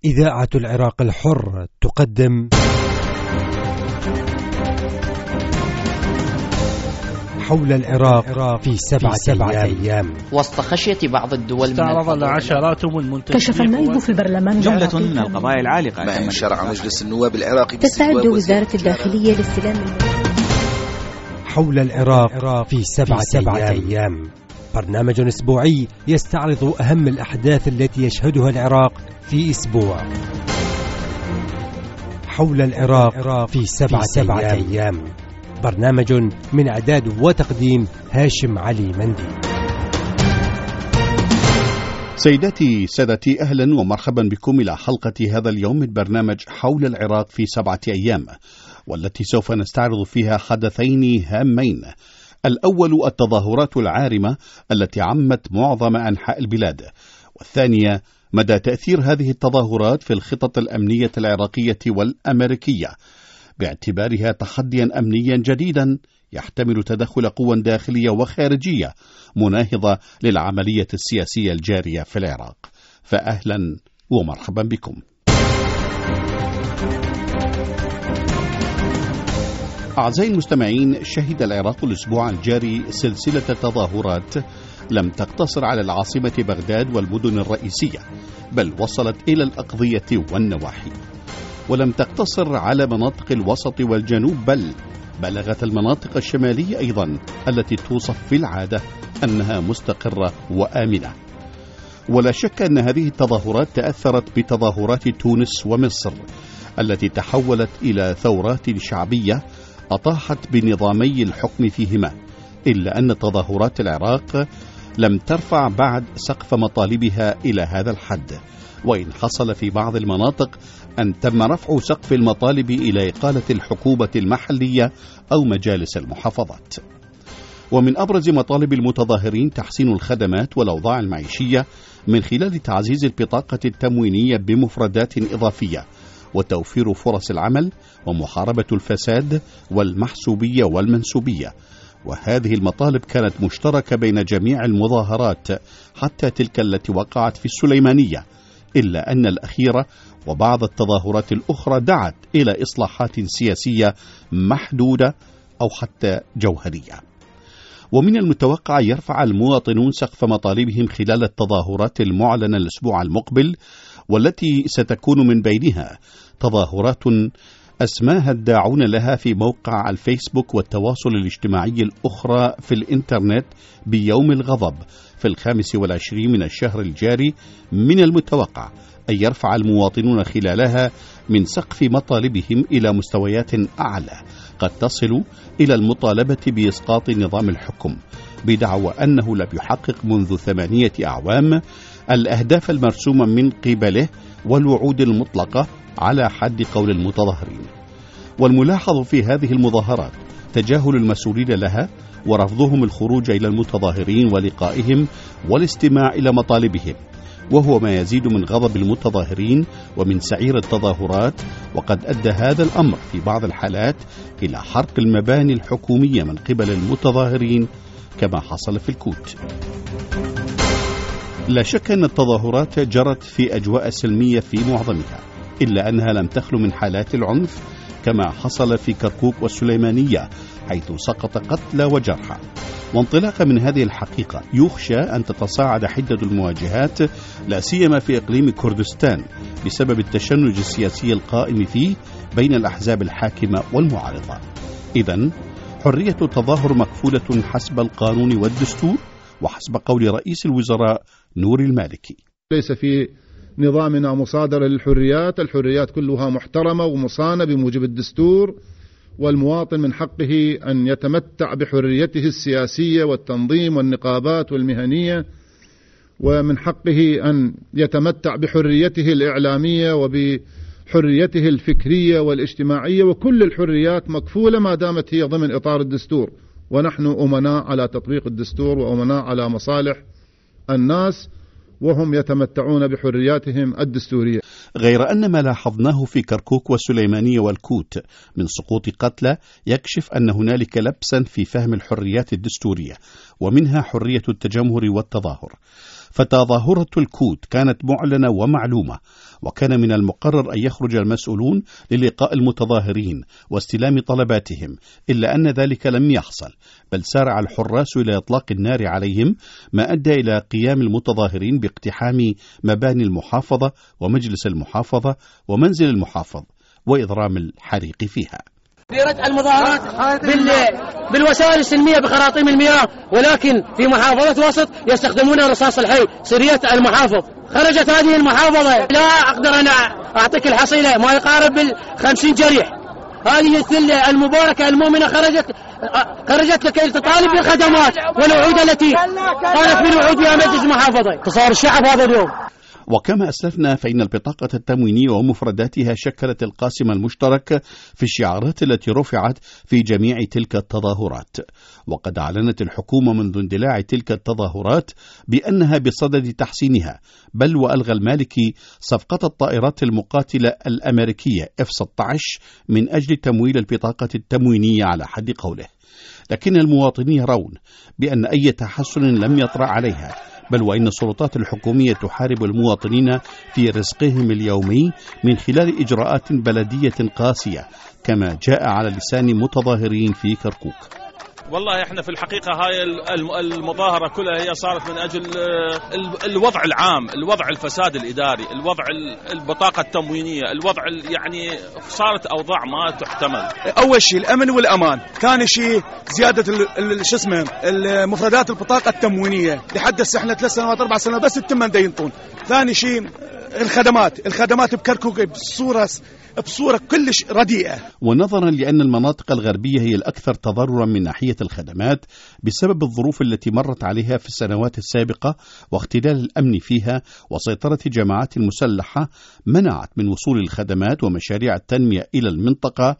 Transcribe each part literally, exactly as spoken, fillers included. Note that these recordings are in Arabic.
إذاعة العراق الحر تقدم حول العراق في سبعة, في سبعة أيام. وسط خشية بعض الدول استعرض العشرات من المنتخبين. كشف النائب في البرلمان جملة من القضايا العالقة ما إن شرع مجلس النواب العراقي. تستعد وزارة الداخلية لاستلام حول العراق في سبعة, في سبعة أيام. أيام برنامج أسبوعي يستعرض أهم الأحداث التي يشهدها العراق في أسبوع. حول العراق في سبعة, في سبعة أيام. أيام برنامج من إعداد وتقديم هاشم علي مندي. سيداتي سادتي، أهلا ومرحبا بكم إلى حلقة هذا اليوم من برنامج حول العراق في سبعة أيام، والتي سوف نستعرض فيها حدثين هامين. الأول التظاهرات العارمة التي عمت معظم أنحاء البلاد، والثانية مدى تأثير هذه التظاهرات في الخطط الأمنية العراقية والأمريكية، باعتبارها تحديا أمنيا جديدا يحتمل تدخل قوى داخلية وخارجية مناهضة للعملية السياسية الجارية في العراق. فأهلا ومرحبا بكم. أعزائي المستمعين، شهد العراق الأسبوع الجاري سلسلة تظاهرات لم تقتصر على العاصمة بغداد والمدن الرئيسية، بل وصلت إلى الأقضية والنواحي، ولم تقتصر على مناطق الوسط والجنوب، بل بلغت المناطق الشمالية أيضا التي توصف في العادة أنها مستقرة وآمنة. ولا شك أن هذه التظاهرات تأثرت بتظاهرات تونس ومصر التي تحولت إلى ثورات شعبية أطاحت بنظامي الحكم فيهما، إلا أن تظاهرات العراق لم ترفع بعد سقف مطالبها إلى هذا الحد، وإن حصل في بعض المناطق أن تم رفع سقف المطالب إلى إقالة الحكومة المحلية أو مجالس المحافظات. ومن أبرز مطالب المتظاهرين تحسين الخدمات والأوضاع المعيشية من خلال تعزيز البطاقة التموينية بمفردات إضافية، وتوفير فرص العمل، ومحاربة الفساد والمحسوبية والمنسوبية. وهذه المطالب كانت مشتركة بين جميع المظاهرات حتى تلك التي وقعت في السليمانية، إلا أن الأخيرة وبعض التظاهرات الأخرى دعت إلى إصلاحات سياسية محدودة أو حتى جوهرية. ومن المتوقع يرفع المواطنون سقف مطالبهم خلال التظاهرات المعلنة الأسبوع المقبل، والتي ستكون من بينها تظاهرات أسماها الداعون لها في موقع الفيسبوك والتواصل الاجتماعي الأخرى في الإنترنت بيوم الغضب في الخامس والعشرين من الشهر الجاري. من المتوقع أن يرفع المواطنون خلالها من سقف مطالبهم إلى مستويات أعلى، قد تصل إلى المطالبة بإسقاط نظام الحكم، بدعوى أنه لم يحقق منذ ثمانية أعوام الأهداف المرسومة من قبله والوعود المطلقة على حد قول المتظاهرين. والملاحظ في هذه المظاهرات تجاهل المسؤولين لها، ورفضهم الخروج إلى المتظاهرين ولقائهم والاستماع إلى مطالبهم، وهو ما يزيد من غضب المتظاهرين ومن سعير التظاهرات. وقد أدى هذا الأمر في بعض الحالات إلى حرق المباني الحكومية من قبل المتظاهرين كما حصل في الكوت. لا شك أن التظاهرات جرت في أجواء سلمية في معظمها، إلا أنها لم تخلو من حالات العنف كما حصل في كركوك والسليمانية، حيث سقط قتلى وجرحى. وانطلاقا من هذه الحقيقة يخشى أن تتصاعد حدة المواجهات، لا سيما في إقليم كردستان، بسبب التشنج السياسي القائم فيه بين الأحزاب الحاكمة والمعارضة. إذن حرية التظاهر مكفولة حسب القانون والدستور، وحسب قول رئيس الوزراء نور المالكي: ليس في نظامنا مصادرة للحريات، الحريات كلها محترمة ومصانة بموجب الدستور، والمواطن من حقه أن يتمتع بحريته السياسية والتنظيم والنقابات والمهنية، ومن حقه أن يتمتع بحريته الإعلامية وبحريته الفكرية والاجتماعية، وكل الحريات مكفولة ما دامت هي ضمن إطار الدستور. ونحن أمناء على تطبيق الدستور وأمناء على مصالح الناس، وهم يتمتعون بحرياتهم الدستورية. غير أن ما لاحظناه في كركوك والسليمانية والكوت من سقوط قتلى يكشف أن هنالك لبسا في فهم الحريات الدستورية، ومنها حرية التجمهر والتظاهر. فتظاهرة الكود كانت معلنة ومعلومة، وكان من المقرر أن يخرج المسؤولون للقاء المتظاهرين واستلام طلباتهم، إلا أن ذلك لم يحصل، بل سارع الحراس إلى إطلاق النار عليهم، ما أدى إلى قيام المتظاهرين باقتحام مباني المحافظة ومجلس المحافظة ومنزل المحافظ وإضرام الحريق فيها. بدأت المظاهرات بالوسائل السلمية بخراطيم المياه، ولكن في محافظة وسط يستخدمون الرصاص الحي سرية المحافظ. خرجت هذه المحافظة لا أقدر أنا أعطيك الحصيلة ما يقارب بالخمسين جريح. هذه الثلة المباركة المؤمنة خرجت خرجت لكي تطالب بالخدمات والوعود التي قالت بالوعود بها مجلس المحافظة. تصار الشعب هذا اليوم. وكما أسلفنا فإن البطاقة التموينية ومفرداتها شكلت القاسم المشترك في الشعارات التي رفعت في جميع تلك التظاهرات. وقد أعلنت الحكومة منذ اندلاع تلك التظاهرات بأنها بصدد تحسينها، بل وألغى المالكي صفقة الطائرات المقاتلة الأمريكية إف ستة عشر من أجل تمويل البطاقة التموينية على حد قوله. لكن المواطنين يرون بأن أي تحسن لم يطرأ عليها، بل وإن السلطات الحكومية تحارب المواطنين في رزقهم اليومي من خلال إجراءات بلدية قاسية، كما جاء على لسان متظاهرين في كركوك. والله احنا في الحقيقة هاي المظاهرة كلها هي صارت من أجل الوضع العام، الوضع الفساد الإداري، الوضع البطاقة التموينية، الوضع يعني صارت أوضاع ما تحتمل. أول شيء الأمن والأمان، كان شيء زيادة شو اسمه المفردات البطاقة التموينية لحد هسه احنا ثلاث سنوات أربع سنوات بس التمن دا ينطون. ثاني شيء الخدمات، الخدمات بكركوك بصورة بصورة كلش رديئة. ونظرا لأن المناطق الغربية هي الأكثر تضررا من ناحية الخدمات بسبب الظروف التي مرت عليها في السنوات السابقة واختلال الأمن فيها وسيطرة جماعات مسلحة منعت من وصول الخدمات ومشاريع التنمية إلى المنطقة،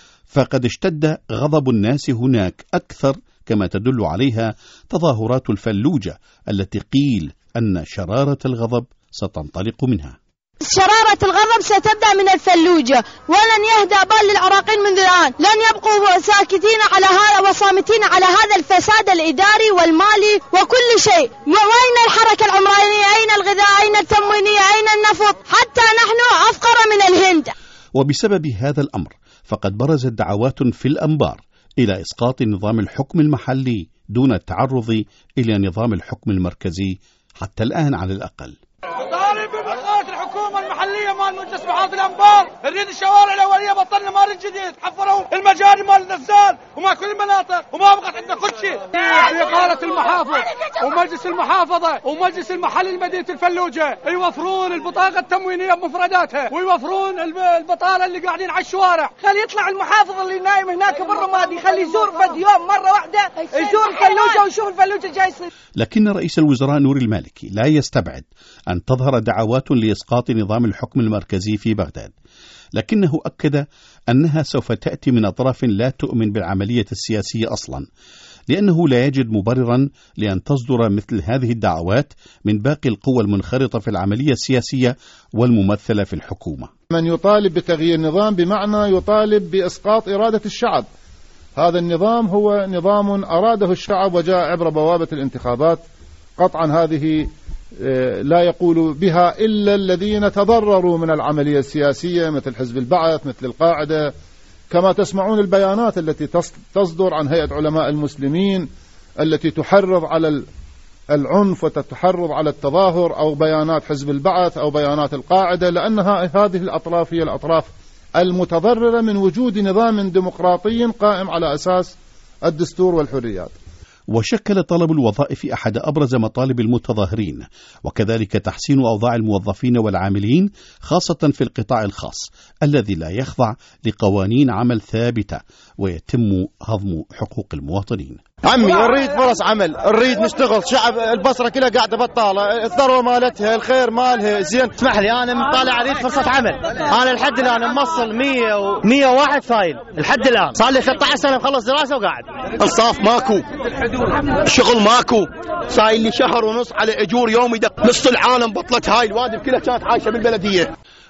فقد اشتد غضب الناس هناك أكثر، كما تدل عليها تظاهرات الفلوجة التي قيل أن شرارة الغضب ستنطلق منها. شرارة الغضب ستبدأ من الفلوجة، ولن يهدأ بال للعراقيين منذ الآن، لن يبقوا ساكتين على هذا وصامتين على هذا الفساد الإداري والمالي وكل شيء. وأين الحركة العمرانية؟ أين الغذاء؟ أين التموينية؟ أين النفط؟ حتى نحن أفقر من الهند. وبسبب هذا الأمر فقد برزت دعوات في الأنبار إلى إسقاط نظام الحكم المحلي دون التعرض إلى نظام الحكم المركزي حتى الآن على الأقل. طالب بإلغاء الحكومة المحلية مال مجلس محافظ الأنبار، نريد الشوارع الأولية بطلنا مال جديد، حفروا المجاري مال النزال وما كل المناطق وما بقت عندنا كل شيء. بإقالة المحافظ ومجلس المحافظة ومجلس المحلي لمدينة الفلوجة يوفرون البطاقة التموينية بمفرداتها ويوفرون البطالة اللي قاعدين على الشوارع. خلي يطلع المحافظ اللي نايم هناك بالرمادي خلي يزور فد يوم مرة واحدة يزور الفلوجة ويشوف الفلوجة جاي يصير. لكن رئيس الوزراء نور المالكي لا يستبعد أن تظهر دعوات لإسقاط نظام الحكم المركزي في بغداد، لكنه أكد أنها سوف تأتي من أطراف لا تؤمن بالعملية السياسية أصلا، لأنه لا يجد مبررا لأن تصدر مثل هذه الدعوات من باقي القوى المنخرطة في العملية السياسية والممثلة في الحكومة. من يطالب بتغيير النظام بمعنى يطالب بإسقاط إرادة الشعب. هذا النظام هو نظام أراده الشعب وجاء عبر بوابة الانتخابات. قطعا هذه لا يقول بها إلا الذين تضرروا من العملية السياسية مثل حزب البعث مثل القاعدة، كما تسمعون البيانات التي تصدر عن هيئة علماء المسلمين التي تحرض على العنف وتتحرض على التظاهر، أو بيانات حزب البعث أو بيانات القاعدة، لأنها هذه الأطراف هي الأطراف المتضررة من وجود نظام ديمقراطي قائم على أساس الدستور والحريات. وشكل طلب الوظائف أحد أبرز مطالب المتظاهرين، وكذلك تحسين أوضاع الموظفين والعاملين خاصة في القطاع الخاص الذي لا يخضع لقوانين عمل ثابتة ويتم هضم حقوق المواطنين. عمي نريد فرص عمل، نريد نشتغل، شعب البصرة كلها قاعدة بطالة، الثروة مالتها، الخير مالها زين. اسمح لي أنا مطالع أريد فرصة عمل، أنا لحد الآن موصل مية ومية وواحد فايل لحد الآن، صار لي ثلاثة عشر سنة مخلص دراسة وقاعد. الصاف ماكو، شغل ماكو، صاير لي شهر ونص على أجور يومي دق. نص العالم بطلت، هاي الوادي كلها كانت عايشة بالبلدية.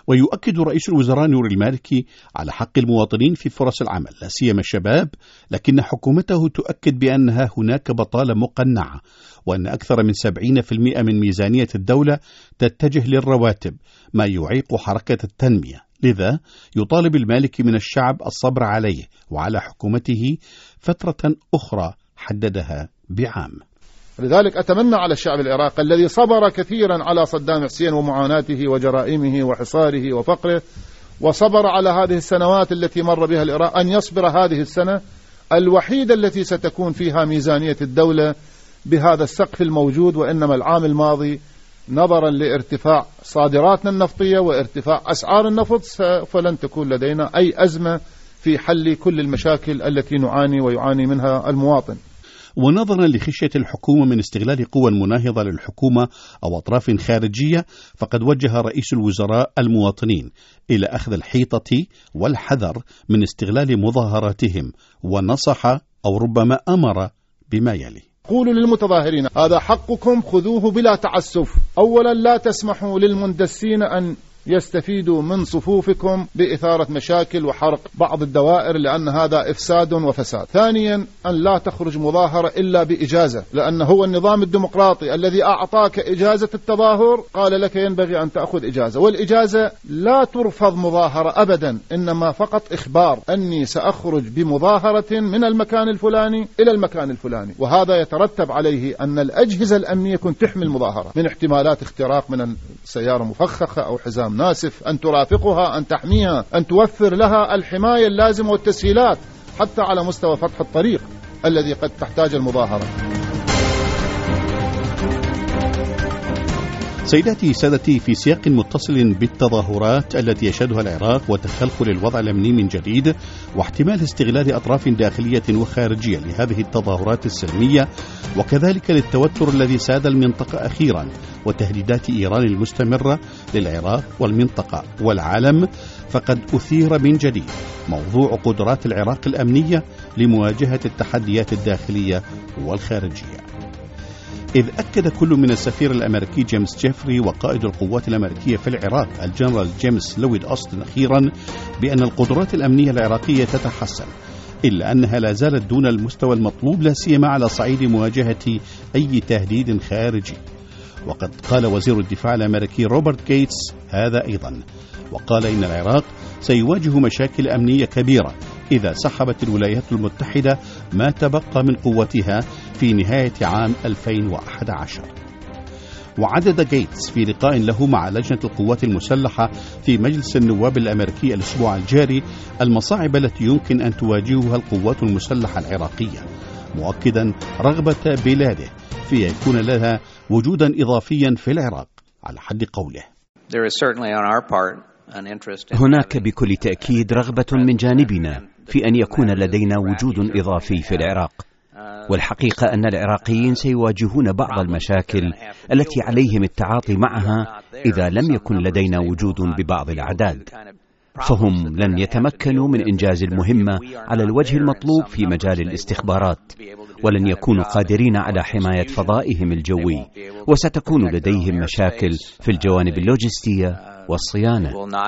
ويؤكد رئيس الوزراء نور المالكي على حق المواطنين في فرص العمل لا سيما الشباب، لكن حكومته تؤكد بأنها هناك بطالة مقنعة، وأن أكثر من سبعين بالمئة من ميزانية الدولة تتجه للرواتب، ما يعيق حركة التنمية. لذا يطالب المالكي من الشعب الصبر عليه وعلى حكومته فترة أخرى حددها بعام. لذلك أتمنى على الشعب العراقي الذي صبر كثيرا على صدام حسين ومعاناته وجرائمه وحصاره وفقره، وصبر على هذه السنوات التي مر بها العراق، أن يصبر هذه السنة الوحيدة التي ستكون فيها ميزانية الدولة بهذا السقف الموجود. وإنما العام الماضي نظرا لارتفاع صادراتنا النفطية وارتفاع أسعار النفط فلن تكون لدينا أي أزمة في حل كل المشاكل التي نعاني ويعاني منها المواطن. ونظرا لخشية الحكومة من استغلال قوى مناهضة للحكومة أو أطراف خارجية، فقد وجه رئيس الوزراء المواطنين إلى أخذ الحيطة والحذر من استغلال مظاهراتهم، ونصح أو ربما أمر بما يلي: قولوا للمتظاهرين هذا حقكم، خذوه بلا تعسف. أولا لا تسمحوا للمندسين أن يستفيدوا من صفوفكم بإثارة مشاكل وحرق بعض الدوائر، لأن هذا إفساد وفساد. ثانيا أن لا تخرج مظاهرة إلا بإجازة، لأن هو النظام الديمقراطي الذي أعطاك إجازة التظاهر قال لك ينبغي أن تأخذ إجازة، والإجازة لا ترفض مظاهرة أبدا، إنما فقط إخبار أني سأخرج بمظاهرة من المكان الفلاني إلى المكان الفلاني، وهذا يترتب عليه أن الأجهزة الأمنية كنت تحمل مظاهرة من احتمالات اختراق من سيارة مفخخة أو حزام ناسف، أن ترافقها، أن تحميها، أن توفر لها الحماية اللازمة والتسهيلات حتى على مستوى فتح الطريق الذي قد تحتاج المظاهرة. سيداتي سادتي، في سياق متصل بالتظاهرات التي يشهدها العراق وتخلخل الوضع الأمني من جديد واحتمال استغلال أطراف داخلية وخارجية لهذه التظاهرات السلمية، وكذلك للتوتر الذي ساد المنطقة أخيرا وتهديدات إيران المستمرة للعراق والمنطقة والعالم، فقد أثير من جديد موضوع قدرات العراق الأمنية لمواجهة التحديات الداخلية والخارجية. إذ أكد كل من السفير الأمريكي جيمس جيفري وقائد القوات الأمريكية في العراق الجنرال جيمس لويد أوستن أخيرا بأن القدرات الأمنية العراقية تتحسن، إلا أنها لا زالت دون المستوى المطلوب لا سيما على صعيد مواجهة أي تهديد خارجي. وقد قال وزير الدفاع الأمريكي روبرت غيتس هذا أيضا، وقال إن العراق سيواجه مشاكل أمنية كبيرة إذا سحبت الولايات المتحدة ما تبقى من قوتها في نهاية عام ألفين وأحد عشر. وعدد غيتس في لقاء له مع لجنة القوات المسلحة في مجلس النواب الأمريكي الأسبوع الجاري المصاعب التي يمكن أن تواجهها القوات المسلحة العراقية، مؤكدا رغبة بلاده في يكون لها وجودا إضافيا في العراق على حد قوله. هناك بكل تأكيد رغبة من جانبنا في أن يكون لدينا وجود إضافي في العراق، والحقيقة أن العراقيين سيواجهون بعض المشاكل التي عليهم التعاطي معها إذا لم يكن لدينا وجود ببعض الأعداد، فهم لن يتمكنوا من إنجاز المهمة على الوجه المطلوب في مجال الاستخبارات، ولن يكونوا قادرين على حماية فضائهم الجوي، وستكون لديهم مشاكل في الجوانب اللوجستية والصيانة.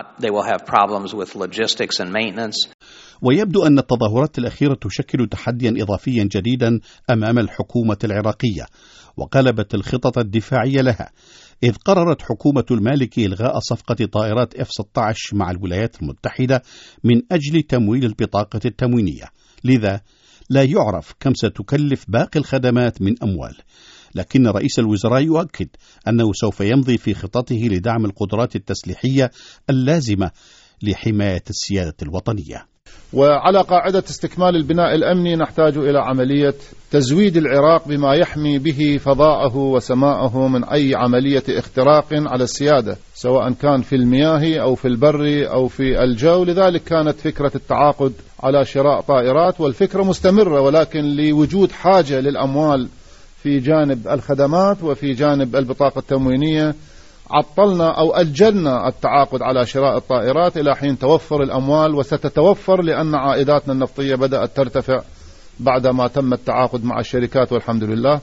ويبدو أن التظاهرات الأخيرة تشكل تحديا إضافيا جديدا أمام الحكومة العراقية وقلبت الخطط الدفاعية لها، إذ قررت حكومة المالكي إلغاء صفقة طائرات إف ستة عشر مع الولايات المتحدة من أجل تمويل البطاقة التموينية، لذا لا يعرف كم ستكلف باقي الخدمات من أموال، لكن رئيس الوزراء يؤكد أنه سوف يمضي في خطته لدعم القدرات التسليحية اللازمة لحماية السيادة الوطنية. وعلى قاعدة استكمال البناء الأمني نحتاج إلى عملية تزويد العراق بما يحمي به فضاءه وسماءه من أي عملية اختراق على السيادة، سواء كان في المياه أو في البر أو في الجو. لذلك كانت فكرة التعاقد على شراء طائرات، والفكرة مستمرة، ولكن لوجود حاجة للأموال في جانب الخدمات وفي جانب البطاقة التموينية عطلنا أو أجلنا التعاقد على شراء الطائرات إلى حين توفر الأموال، وستتوفر لأن عائداتنا النفطية بدأت ترتفع بعدما تم التعاقد مع الشركات والحمد لله.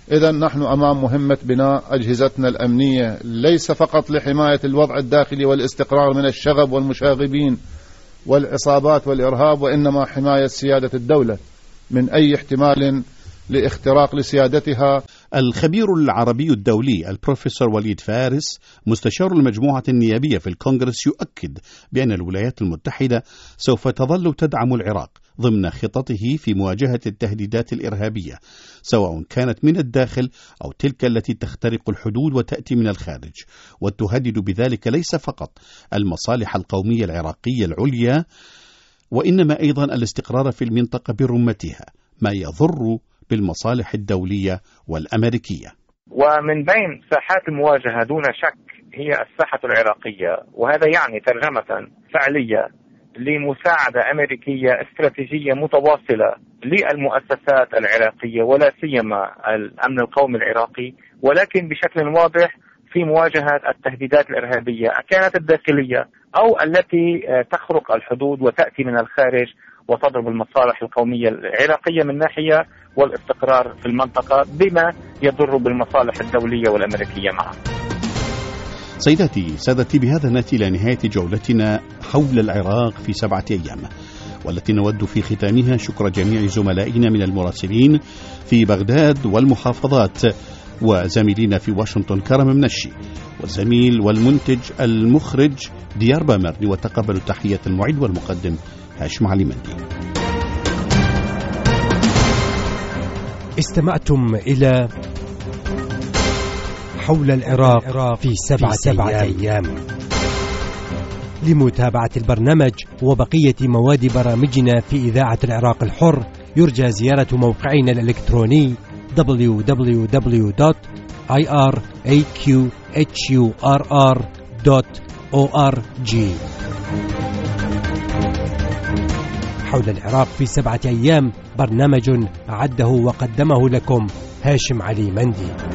إذا نحن أمام مهمة بناء أجهزتنا الأمنية ليس فقط لحماية الوضع الداخلي والاستقرار من الشغب والمشاغبين والعصابات والإرهاب، وإنما حماية سيادة الدولة من أي احتمال لاختراق لسيادتها. الخبير العربي الدولي البروفيسور وليد فارس مستشار المجموعة النيابية في الكونغرس يؤكد بأن الولايات المتحدة سوف تظل تدعم العراق ضمن خططه في مواجهة التهديدات الإرهابية، سواء كانت من الداخل أو تلك التي تخترق الحدود وتأتي من الخارج، وتهدد بذلك ليس فقط المصالح القومية العراقية العليا، وإنما أيضا الاستقرار في المنطقة برمتها، ما يضر بالمصالح الدولية والأمريكية. ومن بين ساحات المواجهة دون شك هي الساحة العراقية، وهذا يعني ترجمة فعلية لمساعدة أمريكية استراتيجية متواصلة للمؤسسات العراقية ولا سيما الأمن القومي العراقي، ولكن بشكل واضح في مواجهة التهديدات الإرهابية كانت الداخلية أو التي تخرق الحدود وتأتي من الخارج وتضرب المصالح القومية العراقية من ناحية والاستقرار في المنطقة بما يضر بالمصالح الدولية والأمريكية معا. سيداتي سادتي، بهذا نأتي إلى نهاية جولتنا حول العراق في سبعة أيام، والتي نود في ختامها شكر جميع زملائنا من المراسلين في بغداد والمحافظات، وزميلنا في واشنطن كرم منشي، والزميل والمنتج المخرج ديار بامرني، وتقبلوا تحية المعد والمقدم هاشم علي مندي. استمعتم إلى حول العراق في سبعة, في سبعة أيام. أيام لمتابعة البرنامج وبقية مواد برامجنا في إذاعة العراق الحر يرجى زيارة موقعنا الإلكتروني دبليو دبليو دبليو دوت آي آر إيه كيو إتش يو آر آر دوت أو آر جي. حول العراق في سبعة أيام برنامج أعده وقدمه لكم هاشم علي مندي.